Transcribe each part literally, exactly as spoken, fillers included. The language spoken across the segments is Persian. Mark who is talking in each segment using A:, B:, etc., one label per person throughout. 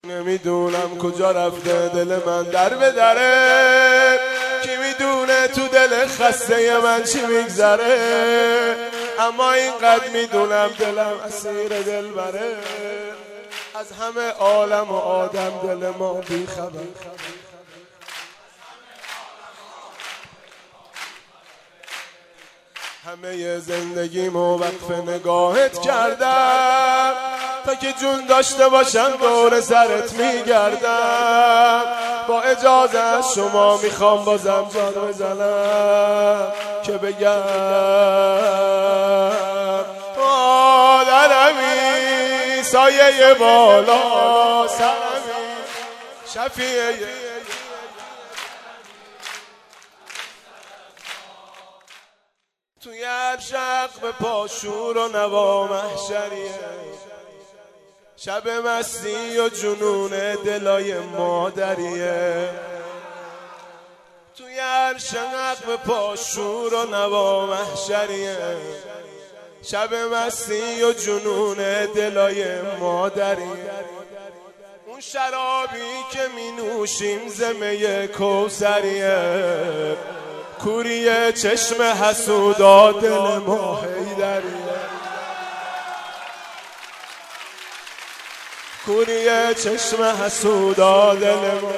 A: نمیدونم کجا رفته دل من در به دره، کی میدونه تو دل خسته من چی میگذره، اما اینقدر میدونم دلم اسیر دل بره، از همه عالم و آدم دل ما بی خبر. همه زندگیمو وقف نگاهت کردم، تا که جون داشته باشم دور سرت میگردم، با اجازه از شما میخوام بازم جان بزنم که بگم مادرمی، سایه بالا سرمی، شفیعه توی عرشق به پاشور و نوا محشریه، شب مستی و جنون دلای مادریه. توی عرشق به پاشور و نوا محشریه، شب مستی و جنون دلای مادریه. اون شرابی که می نوشیم زمه کوثریه، کوری چشم حسودا دل ما حیدریه، کوری چشم حسودا دل ما،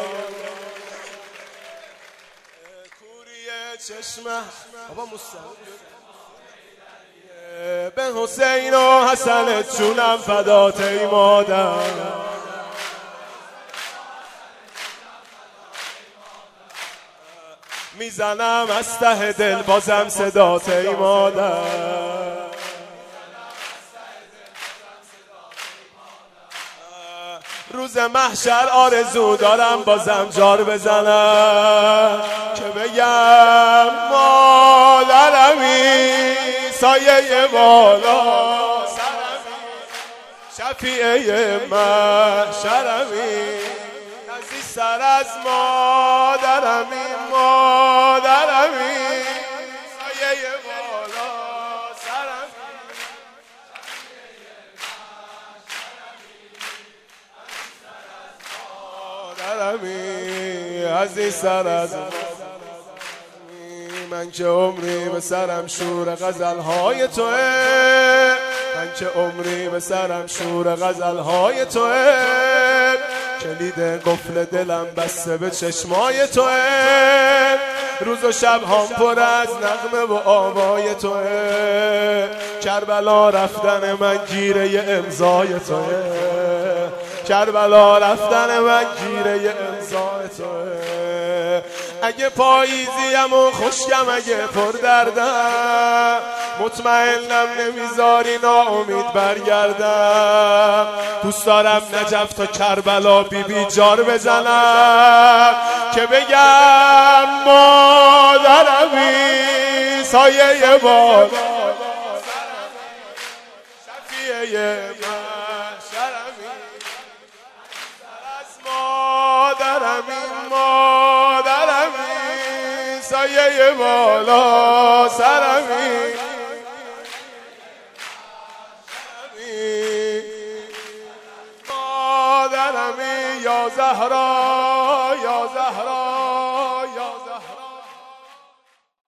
A: کوری چشم بابا مستقیم به حسین و حسن جونم فدات ای مادر، میزنم از ته دل بازم صدات ای مادر، روز محشر آرزو دارم بازم جار بزنم که بگم مادرمی، سایه بالا سرمی، شفیعه محشرمی، سر از مادرمی، مادرمی، سایه بالا سرمی، مادرمی، عزیز سر از مادرمی. من که عمری به سرم شور غزلهای توه، من که عمری به سرم شور غزلهای توه، کلید قفل دلم بسته به چشمای توه، روز و شب هم پر از نغمه و آوای توه، کربلا رفتن من گیره امضای توه، کربلا رفتن من گیره امضای توه. اگه پاییزیم و خشکم اگه پر دردم، مطمئنم نمیذاری ناامید برگردم، دوست دارم نجف تا کربلا بی بی جار بزنم که بگم مادرمی، سایه بالا شفیعه محشرمی، از مادرمی، مادرمی، سایه بالا سرمی، مادرمی، یا زهرا یا زهرا